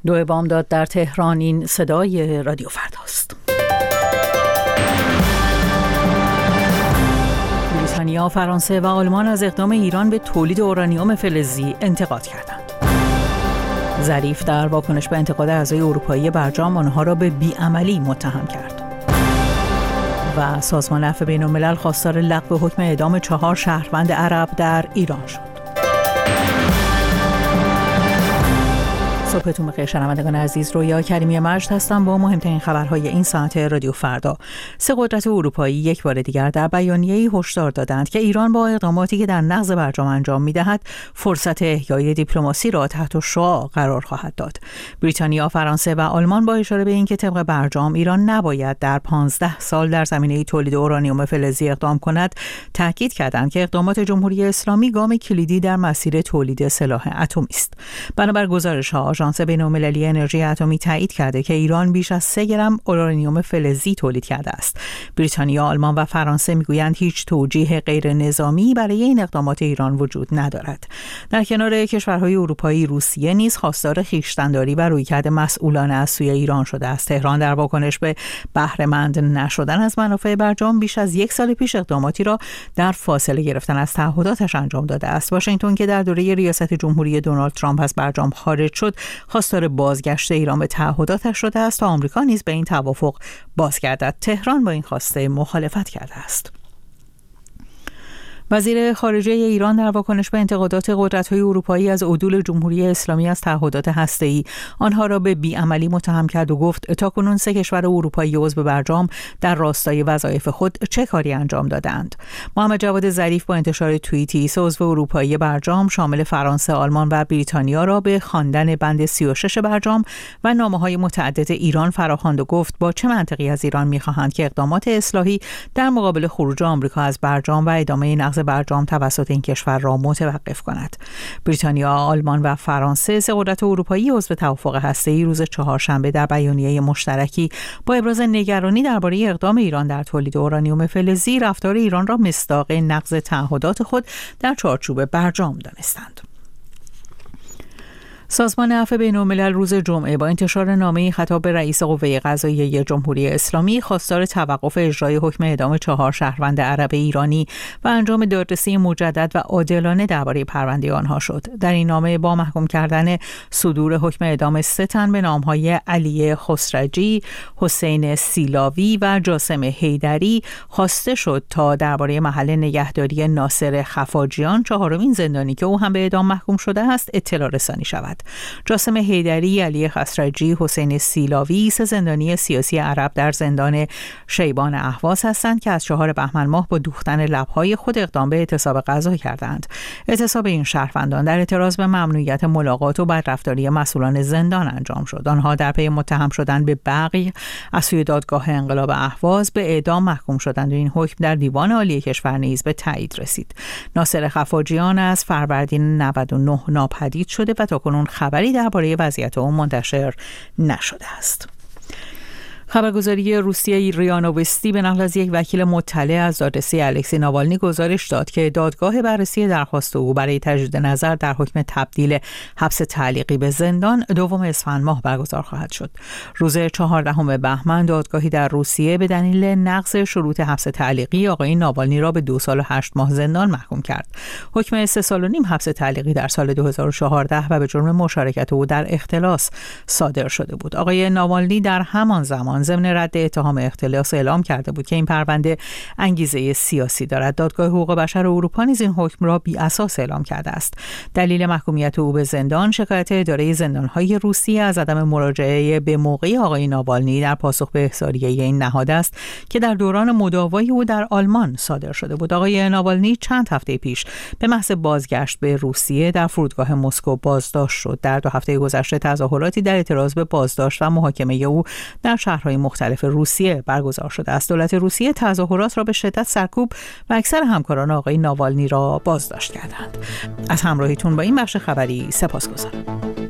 دو بامداد در تهران. این صدای رادیو فرداست. بریتانیا، فرانسه و آلمان از اقدام ایران به تولید اورانیوم فلزی انتقاد کردند. ظریف در واکنش به انتقاد اعضای اروپایی برجام آنها را به بیعملی متهم کرد. و سازمان عفو بین‌الملل خواستار لغو حکم اعدام 4 شهروند عرب در ایران شد. صبحتون بخیر شنوندگان عزیز، رویا کریمی مجد هستم با مهمترین خبرهای این ساعت رادیو فردا. 3 قدرت اروپایی یک بار دیگر در بیانیه‌ای هشدار دادند که ایران با اقداماتی که در نقض برجام انجام می‌دهد فرصت احیای دیپلماسی را تحت شعاع قرار خواهد داد. بریتانیا، فرانسه و آلمان با اشاره به اینکه طبق برجام ایران نباید در 15 سال در زمینه تولید اورانیوم فلزی اقدام کند، تاکید کردند که اقدامات جمهوری اسلامی گام کلیدی در مسیر تولید سلاح اتمی است. بنابر گزارش‌ها، آژانس بین‌المللی انرژی اتمی تایید کرده که ایران بیش از 3 گرم اورانیوم فلزی تولید کرده است. بریتانیا، آلمان و فرانسه میگویند هیچ توجیه غیر نظامی برای این اقدامات ایران وجود ندارد. در کنار کشورهای اروپایی، روسیه نیز خواستار خویشتن‌داری و رویکرد مسئولانه از سوی ایران شده است. تهران در واکنش به بهره مند نشدن از منافع برجام بیش از 1 سال پیش اقداماتی را در فاصله گرفتن از تعهداتش انجام داده است. واشنگتن که در دوره ریاست جمهوری دونالد ترامپ از برجام خارج شد، خواستار بازگشت ایران به تعهداتش شده است تا آمریکا نیز به این توافق بازگردد. تهران با این خواسته مخالفت کرده است. وزیر خارجه ایران در واکنش به انتقادات قدرت‌های اروپایی از عدول جمهوری اسلامی از تعهدات هسته‌ای آنها را به بیعملی متهم کرد و گفت تاکنون 3 کشور اروپایی عضو برجام در راستای وظایف خود چه کاری انجام دادند. محمد جواد ظریف با انتشار توییتی 3 عضو اروپایی برجام شامل فرانسه، آلمان و بریتانیا را به خواندن بند 36 برجام و نامه‌های متعدد ایران فراخواند و گفت با چه منطقی از ایران می‌خواهند که اقدامات اصلاحی در مقابل خروج آمریکا از برجام و ادامه نقض برجام توسط این کشور را متوقف کند. بریتانیا، آلمان و فرانسه، 3 قدرت اروپایی عضو توافق هسته‌ای، روز چهارشنبه در بیانیه مشترکی با ابراز نگرانی درباره اقدام ایران در تولید اورانیوم فلزی، رفتار ایران را مصداق نقض تعهدات خود در چارچوب برجام دانستند. سازمان عفو بین‌الملل روز جمعه با انتشار نامه‌ای خطاب به رئیس قوه قضاییه جمهوری اسلامی خواستار توقف اجرای حکم اعدام 4 شهروند عرب ایرانی و انجام دادرسی مجدد و عادلانه درباره پرونده آنها شد. در این نامه با محکوم کردن صدور حکم اعدام 3 تن به نام‌های علی خسرجی، حسین سیلاوی و جاسم حیدری خواسته شد تا درباره محل نگهداری ناصر خفاجیان، 4مین زندانی که او هم به اعدام محکوم شده است، اطلاع رسانی شود. جاسم حیدری، علی خسرجی، حسین سیلاوی 3 زندانی سیاسی عرب در زندان شیبان اهواز هستند که از 4 بهمن ماه با دوختن لب‌های خود اقدام به اعتصاب غذا کردند. اعتصاب این شهروندان در اعتراض به ممنوعیت ملاقات و بدرفتاری مسئولان زندان انجام شد. آنها در پی متهم شدن به بغی از سوی دادگاه انقلاب اهواز به اعدام محکوم شدند و این حکم در دیوان عالی کشور نیز به تایید رسید. ناصر خفاجیان از فروردین 99 ناپدید شده و تاکنون خبری درباره وضعیت او منتشر نشده است. خبرگزاری روسیه ریا نووستی به نقل از یک وکیل مطلع از دادرسی الکسی ناوالنی گزارش داد که دادگاه بررسی درخواست او برای تجدید نظر در حکم تبدیل حبس تعلیقی به زندان 2 اسفند ماه برگزار خواهد شد. روز 14 بهمن دادگاهی در روسیه به دلیل نقض شروط حبس تعلیقی آقای ناوالنی را به 2 سال و 8 ماه زندان محکوم کرد. حکم 3 سال و نیم حبس تعلیقی در سال 2014 و به جرم مشارکت او در اختلاس صادر شده بود. آقای ناوالنی در همان زمان ضمن رد اتهام اختلاس اعلام کرده بود که این پرونده انگیزه سیاسی دارد. دادگاه حقوق بشر اروپا نیز این حکم را بی اساس اعلام کرده است. دلیل محکومیت او به زندان شکایت اداره زندان‌های روسیه از عدم مراجعه به موقع آقای ناوالنی در پاسخ به احضاریه این نهاد است که در دوران مداوای او در آلمان صادر شده بود. آقای ناوالنی چند هفته پیش به محض بازگشت به روسیه در فرودگاه مسکو بازداشت شد. در 2 هفته گذشته تظاهراتی در اعتراض به بازداشت و محاکمه او در شهرهای مختلف روسیه برگزار شده است. دولت روسیه تظاهرات را به شدت سرکوب و اکثر همکاران آقای ناوالنی را بازداشت کردند. از همراهیتون با این بخش خبری سپاسگزارم.